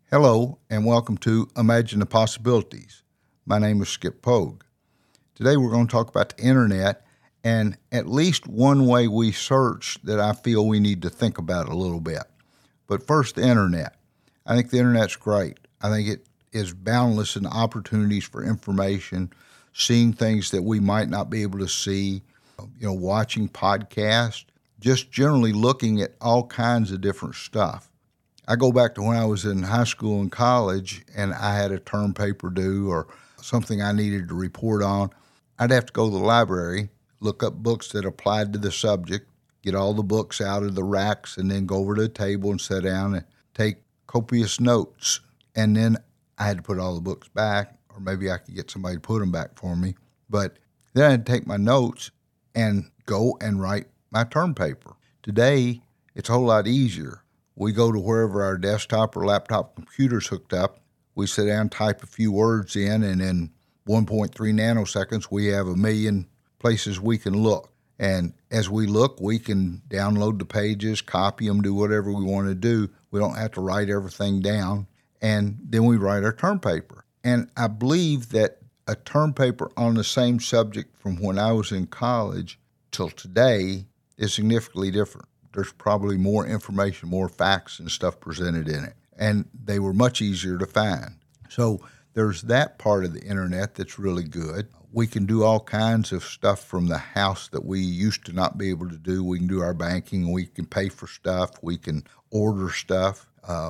Hello, and welcome to Imagine the Possibilities. My name is Skip Pogue. Today we're going to talk about the internet and at least one way we search that I feel we need to think about a little bit. But first, the internet. I think the internet's great. I think it is boundless in opportunities for information, seeing things that we might not be able to see, watching podcasts, just generally looking at all kinds of different stuff. I go back to when I was in high school and college and I had a term paper due or something I needed to report on. I'd have to go to the library, look up books that applied to the subject, get all the books out of the racks, and then go over to the table and sit down and take copious notes. And then I had to put all the books back, or maybe I could get somebody to put them back for me. But then I had to take my notes and go and write my term paper. Today, it's a whole lot easier. We go to wherever our desktop or laptop computer's hooked up. We sit down, type a few words in, and in 1.3 nanoseconds, we have a million places we can look. And as we look, we can download the pages, copy them, do whatever we want to do. We don't have to write everything down. And then we write our term paper. And I believe that a term paper on the same subject from when I was in college till today is significantly different. There's probably more information, more facts and stuff presented in it. And they were much easier to find. So there's that part of the internet that's really good. We can do all kinds of stuff from the house that we used to not be able to do. We can do our banking. We can pay for stuff. We can order stuff.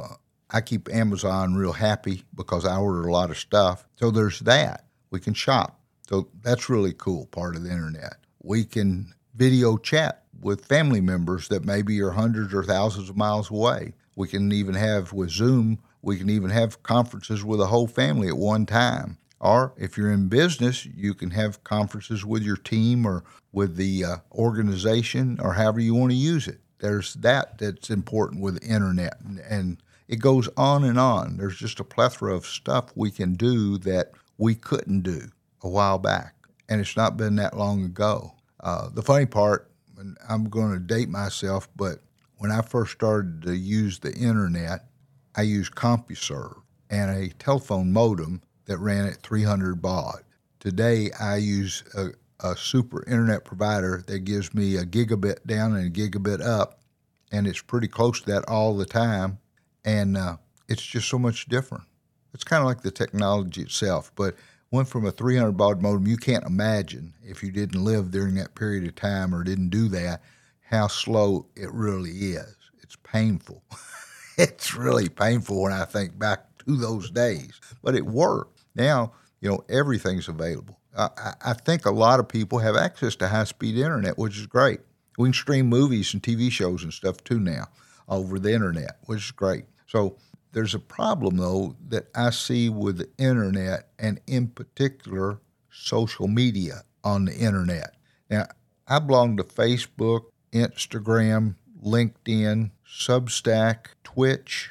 I keep Amazon real happy because I order a lot of stuff. So there's that. We can shop. So that's really cool part of the internet. We can video chat with family members that maybe are hundreds or thousands of miles away. We can even have with Zoom, we can even have conferences with a whole family at one time. Or if you're in business, you can have conferences with your team or with the organization or however you want to use it. There's that's important with the internet. And it goes on and on. There's just a plethora of stuff we can do that we couldn't do a while back. And it's not been that long ago. The funny part, and I'm going to date myself, but when I first started to use the internet, I used CompuServe and a telephone modem that ran at 300 baud. Today, I use a super internet provider that gives me a gigabit down and a gigabit up, and it's pretty close to that all the time, and it's just so much different. It's kind of like the technology itself, but went from a 300 baud modem. You can't imagine, if you didn't live during that period of time or didn't do that, how slow it really is. It's painful. It's really painful when I think back to those days, but it worked. Now, everything's available. I think a lot of people have access to high-speed internet, which is great. We can stream movies and TV shows and stuff too now over the internet, which is great. So there's a problem, though, that I see with the internet and in particular social media on the internet. Now, I belong to Facebook, Instagram, LinkedIn, Substack, Twitch,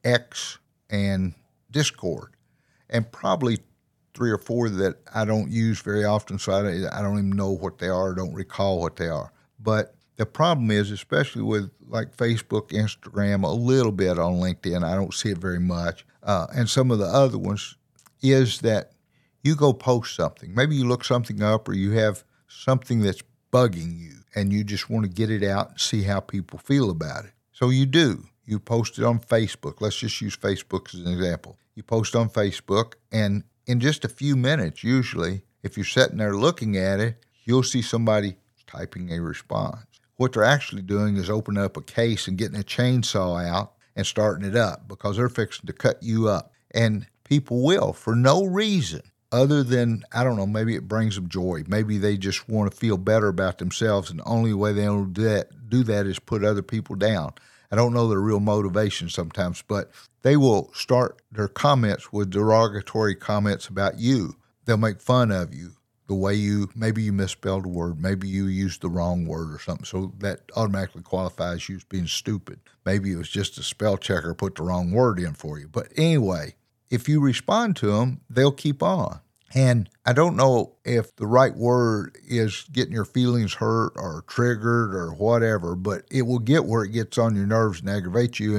X, and Discord, and probably 3 or 4 that I don't use very often, so I don't even know what they are, don't recall what they are. But the problem is, especially with like Facebook, Instagram, a little bit on LinkedIn, I don't see it very much, and some of the other ones, is that you go post something. Maybe you look something up or you have something that's bugging you and you just want to get it out and see how people feel about it. So you do. You post it on Facebook. Let's just use Facebook as an example. You post on Facebook, and in just a few minutes, usually, if you're sitting there looking at it, you'll see somebody typing a response. What they're actually doing is opening up a case and getting a chainsaw out and starting it up because they're fixing to cut you up. And people will, for no reason other than, I don't know, maybe it brings them joy. Maybe they just want to feel better about themselves, and the only way they'll do that is put other people down. I don't know their real motivation sometimes, but they will start their comments with derogatory comments about you. They'll make fun of you, the way maybe you misspelled a word, maybe you used the wrong word or something, so that automatically qualifies you as being stupid. Maybe it was just a spell checker put the wrong word in for you. But anyway, if you respond to them, they'll keep on. And I don't know if the right word is getting your feelings hurt or triggered or whatever, but it will get where it gets on your nerves and aggravates you, and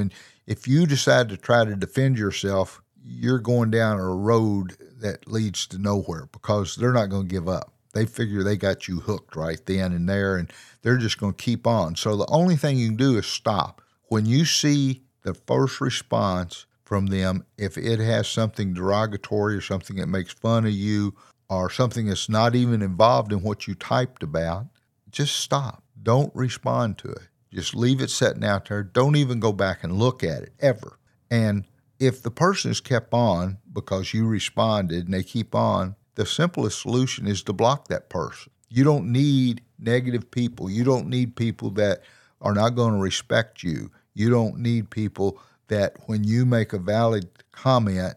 if you decide to try to defend yourself, you're going down a road that leads to nowhere because they're not going to give up. They figure they got you hooked right then and there, and they're just going to keep on. So the only thing you can do is stop. When you see the first response from them, if it has something derogatory or something that makes fun of you or something that's not even involved in what you typed about, just stop. Don't respond to it. Just leave it sitting out there. Don't even go back and look at it ever. And if the person has kept on because you responded and they keep on, the simplest solution is to block that person. You don't need negative people. You don't need people that are not going to respect you. You don't need people that when you make a valid comment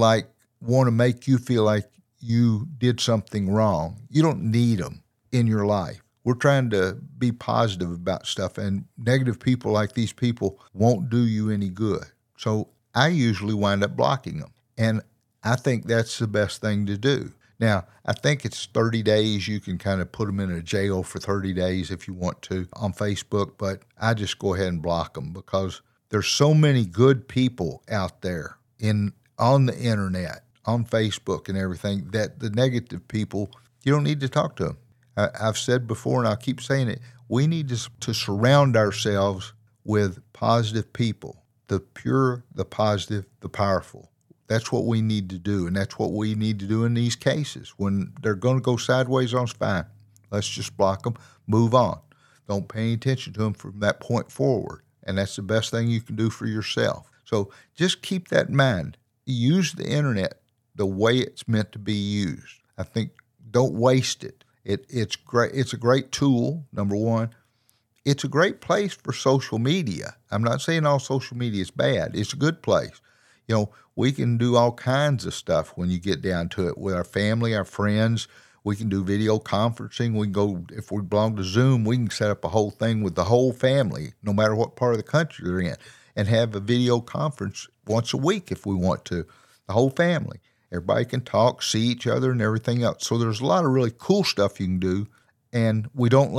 want to make you feel like you did something wrong. You don't need them in your life. We're trying to be positive about stuff, and negative people like these people won't do you any good. So I usually wind up blocking them, and I think that's the best thing to do. Now, I think it's 30 days. You can kind of put them in a jail for 30 days if you want to on Facebook, but I just go ahead and block them because there's so many good people out there on the internet, on Facebook and everything, that the negative people, you don't need to talk to them. I've said before, and I'll keep saying it, we need to surround ourselves with positive people, the pure, the positive, the powerful. That's what we need to do, and that's what we need to do in these cases. When they're going to go sideways on us, fine. Let's just block them, move on. Don't pay any attention to them from that point forward, and that's the best thing you can do for yourself. So just keep that in mind. Use the internet the way it's meant to be used. I think don't waste it. It's great. It's a great tool, number one. It's a great place for social media. I'm not saying all social media is bad. It's a good place. We can do all kinds of stuff when you get down to it with our family, our friends. We can do video conferencing. We can go, if we belong to Zoom, we can set up a whole thing with the whole family, no matter what part of the country they're in, and have a video conference once a week if we want to, the whole family. Everybody can talk, see each other, and everything else. So there's a lot of really cool stuff you can do, and we don't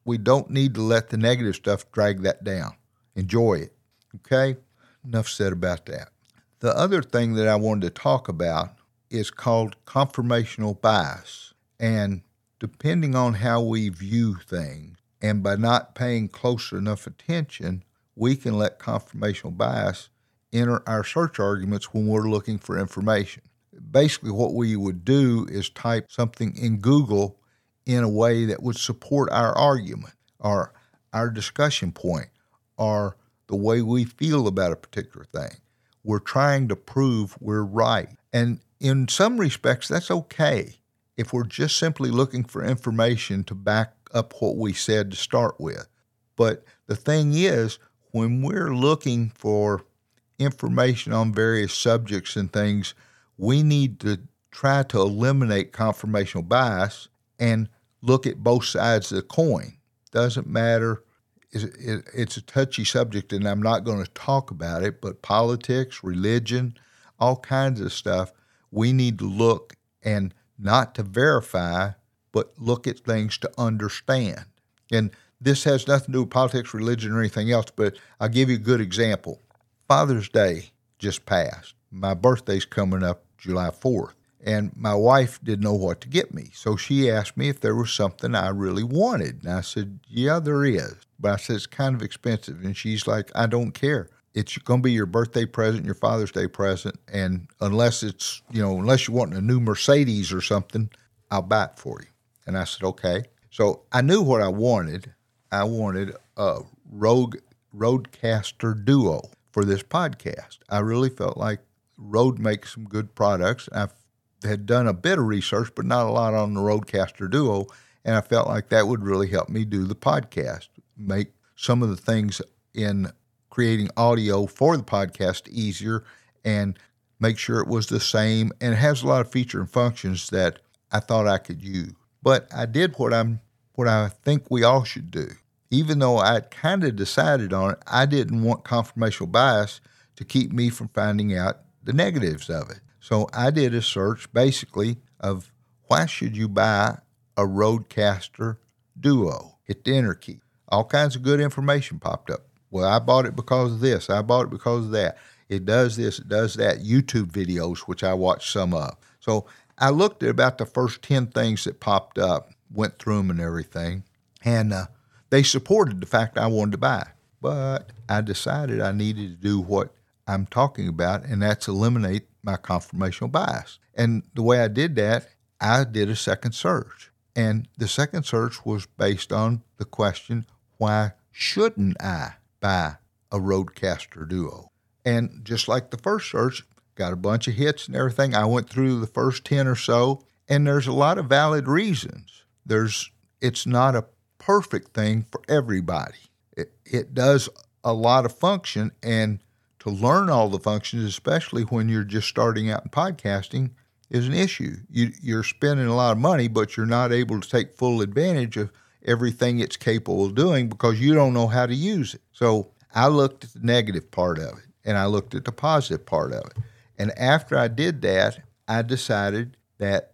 need to let the negative stuff drag that down. Enjoy it. Okay? Enough said about that. The other thing that I wanted to talk about is called confirmational bias. And depending on how we view things, and by not paying close enough attention, we can let confirmational bias enter our search arguments when we're looking for information. Basically, what we would do is type something in Google in a way that would support our argument or our discussion point or the way we feel about a particular thing. We're trying to prove we're right. And in some respects, that's okay if we're just simply looking for information to back up what we said to start with. But the thing is, when we're looking for information on various subjects and things, we need to try to eliminate confirmational bias and look at both sides of the coin. Doesn't matter. It's a touchy subject, and I'm not going to talk about it, but politics, religion, all kinds of stuff, we need to look and not to verify, but look at things to understand. And this has nothing to do with politics, religion, or anything else, but I'll give you a good example. Father's Day just passed. My birthday's coming up July 4th, and my wife didn't know what to get me. So she asked me if there was something I really wanted. And I said, yeah, there is. But I said, it's kind of expensive. And she's like, I don't care. It's going to be your birthday present, your Father's Day present. And unless you want a new Mercedes or something, I'll buy it for you. And I said, okay. So I knew what I wanted. I wanted a Rodecaster Duo for this podcast. I really felt like Rode makes some good products. I had done a bit of research, but not a lot on the Rodecaster Duo, and I felt like that would really help me do the podcast, make some of the things in creating audio for the podcast easier, and make sure it was the same. And it has a lot of features and functions that I thought I could use. But I did what I think we all should do. Even though I kind of decided on it, I didn't want confirmational bias to keep me from finding out the negatives of it. So I did a search basically of why should you buy a Rodecaster Duo? Hit the enter key. All kinds of good information popped up. Well, I bought it because of this. I bought it because of that. It does this, it does that. YouTube videos, which I watched some of. So I looked at about the first 10 things that popped up, went through them and everything, and they supported the fact I wanted to buy. But I decided I needed to do what I'm talking about, and that's eliminate my confirmational bias. And the way I did that, I did a second search. And the second search was based on the question, why shouldn't I buy a Rodecaster Duo? And just like the first search, got a bunch of hits and everything. I went through the first 10 or so, and there's a lot of valid reasons. It's not a perfect thing for everybody. It does a lot of function, and to learn all the functions, especially when you're just starting out in podcasting, is an issue. You're spending a lot of money, but you're not able to take full advantage of everything it's capable of doing because you don't know how to use it. So I looked at the negative part of it, and I looked at the positive part of it. And after I did that, I decided that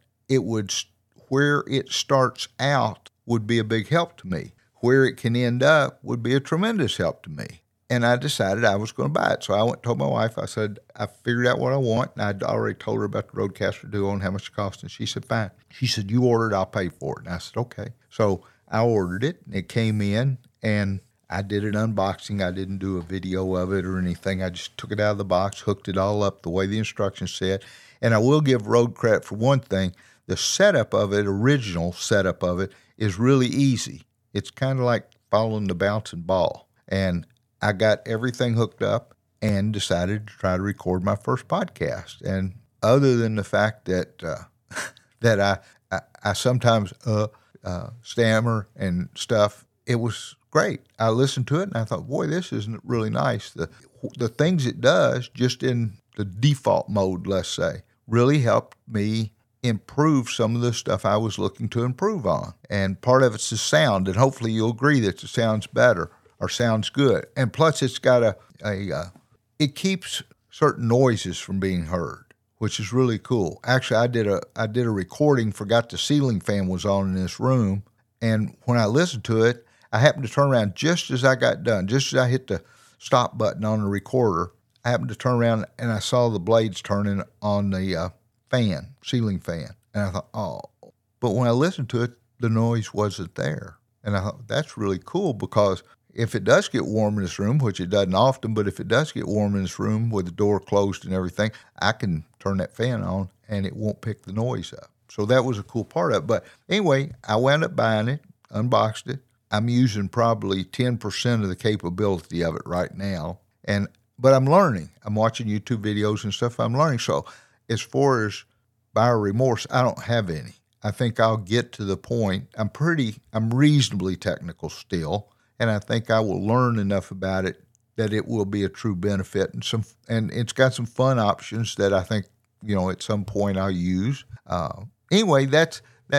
where it starts out would be a big help to me. Where it can end up would be a tremendous help to me. And I decided I was going to buy it. So I went and told my wife, I said, I figured out what I want. And I'd already told her about the Rodecaster Duo and how much it cost. And she said, fine. She said, you order it, I'll pay for it. And I said, okay. So I ordered it, and it came in, and I did an unboxing. I didn't do a video of it or anything. I just took it out of the box, hooked it all up the way the instructions said. And I will give Rode credit for one thing. The setup of it, original setup of it, is really easy. It's kind of like following the bouncing ball. And I got everything hooked up and decided to try to record my first podcast. And other than the fact that that I sometimes stammer and stuff, it was great. I listened to it and I thought, boy, this isn't really nice. The things it does, just in the default mode, let's say, really helped me improve some of the stuff I was looking to improve on. And part of it's the sound, and hopefully you'll agree that it sounds better or sounds good. And plus it's got it keeps certain noises from being heard, which is really cool. Actually, I did a recording, forgot the ceiling fan was on in this room, and when I listened to it, I happened to turn around just as I got done, just as I hit the stop button on the recorder. I happened to turn around and I saw the blades turning on the ceiling fan. And I thought, oh. But when I listened to it, the noise wasn't there. And I thought, that's really cool, because if it does get warm in this room, which it doesn't often, but if it does get warm in this room with the door closed and everything, I can turn that fan on and it won't pick the noise up. So that was a cool part of it. But anyway, I wound up buying it, unboxed it. I'm using probably 10% of the capability of it right now. But I'm learning. I'm watching YouTube videos and stuff. I'm learning. So as far as buyer remorse, I don't have any. I think I'll get to the point. I'm reasonably technical still, and I think I will learn enough about it that it will be a true benefit, and it's got some fun options that I think, at some point I'll use. Anyway, that's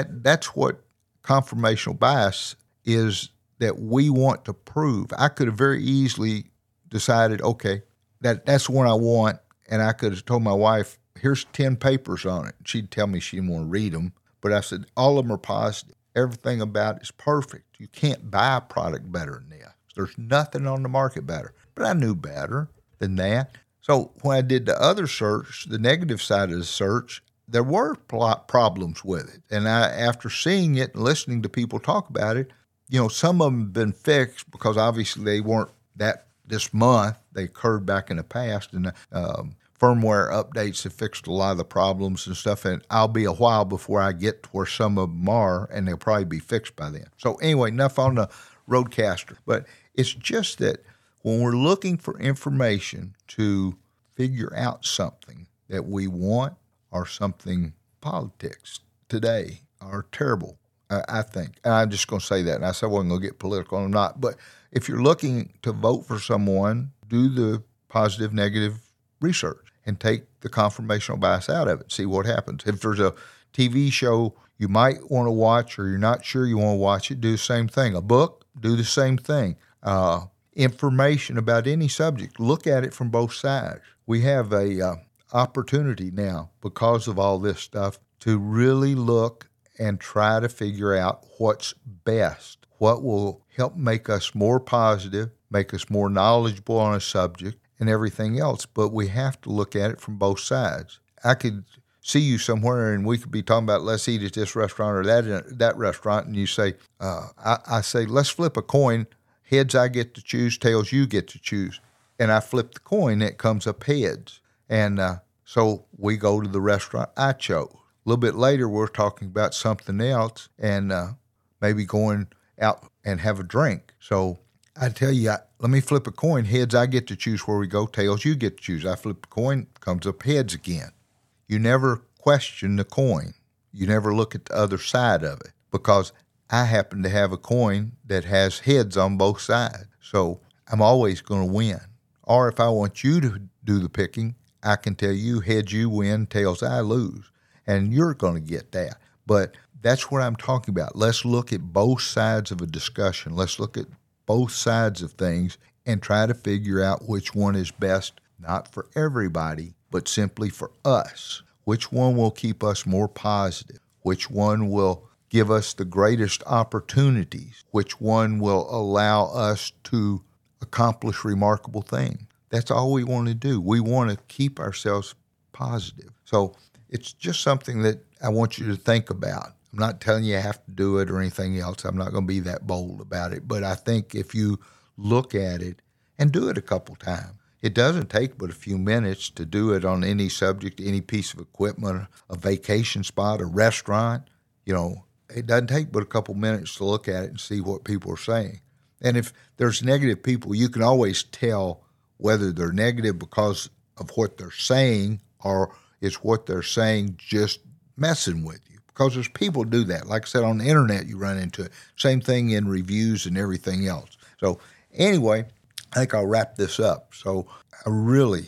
what confirmational bias is, that we want to prove. I could have very easily decided, okay, that's the one I want, and I could have told my wife, here's 10 papers on it. She'd tell me she didn't want to read them, but I said, all of them are positive. Everything about it is perfect. You can't buy a product better than this. There's nothing on the market better. But I knew better than that. So when I did the other search, the negative side of the search, there were problems with it. And after seeing it and listening to people talk about it, some of them have been fixed, because obviously they weren't this month. They occurred back in the past, and firmware updates have fixed a lot of the problems and stuff, and I'll be a while before I get to where some of them are, and they'll probably be fixed by then. So anyway, enough on the Rodecaster. But it's just that when we're looking for information to figure out something that we want, or something, politics today are terrible, I think. And I'm just going to say that, and I said I wasn't going to get political or not, but if you're looking to vote for someone, do the positive, negative research and take the confirmational bias out of it. See what happens. If there's a TV show you might want to watch, or you're not sure you want to watch it, do the same thing. A book, do the same thing. Information about any subject, look at it from both sides. We have a opportunity now, because of all this stuff, to really look and try to figure out what's best, what will help make us more positive, make us more knowledgeable on a subject and everything else. But we have to look at it from both sides. I could see you somewhere and we could be talking about let's eat at this restaurant or that restaurant, and you say, I say, let's flip a coin. Heads I get to choose, tails you get to choose. And I flip the coin, it comes up heads. And so we go to the restaurant I chose. A little bit later, we're talking about something else and maybe going out and have a drink. So I tell you, let me flip a coin. Heads I get to choose where we go. Tails you get to choose. I flip the coin, comes up heads again. You never question the coin. You never look at the other side of it because I happen to have a coin that has heads on both sides. So I'm always going to win. Or if I want you to do the picking, I can tell you heads you win, tails I lose. And you're going to get that. But that's what I'm talking about. Let's look at both sides of a discussion. Let's look at both sides of things and try to figure out which one is best, not for everybody, but simply for us. Which one will keep us more positive? Which one will give us the greatest opportunities? Which one will allow us to accomplish remarkable things? That's all we want to do. We want to keep ourselves positive. So it's just something that I want you to think about. I'm not telling you have to do it or anything else. I'm not going to be that bold about it. But I think if you look at it and do it a couple times, it doesn't take but a few minutes to do it on any subject, any piece of equipment, a vacation spot, a restaurant. It doesn't take but a couple minutes to look at it and see what people are saying. And if there's negative people, you can always tell whether they're negative because of what they're saying or is what they're saying just messing with you. Because there's people do that. Like I said, on the internet, you run into it. Same thing in reviews and everything else. So anyway, I think I'll wrap this up. So I really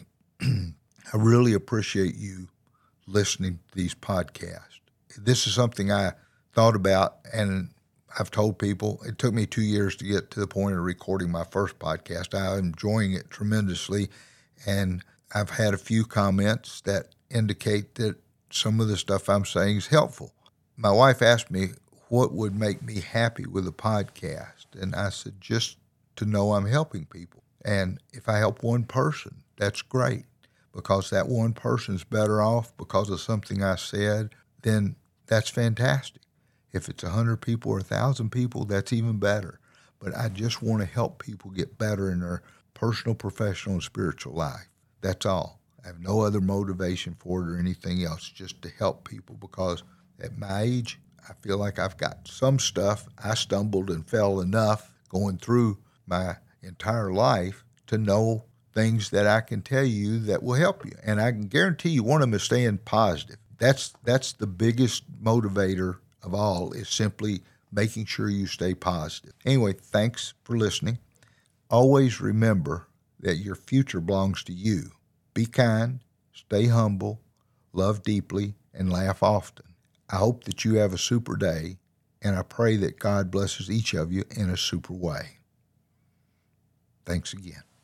appreciate you listening to these podcasts. This is something I thought about, and I've told people it took me 2 years to get to the point of recording my first podcast. I'm enjoying it tremendously, and I've had a few comments that indicate that some of the stuff I'm saying is helpful. My wife asked me what would make me happy with a podcast, and I said just to know I'm helping people. And if I help one person, that's great, because that one person's better off because of something I said, then that's fantastic. If it's 100 people or 1,000 people, that's even better. But I just want to help people get better in their personal, professional, and spiritual life. That's all. I have no other motivation for it or anything else, just to help people, because at my age, I feel like I've got some stuff. I stumbled and fell enough going through my entire life to know things that I can tell you that will help you. And I can guarantee you one of them is staying positive. That's the biggest motivator of all, is simply making sure you stay positive. Anyway, thanks for listening. Always remember that your future belongs to you. Be kind, stay humble, love deeply, and laugh often. I hope that you have a super day, and I pray that God blesses each of you in a super way. Thanks again.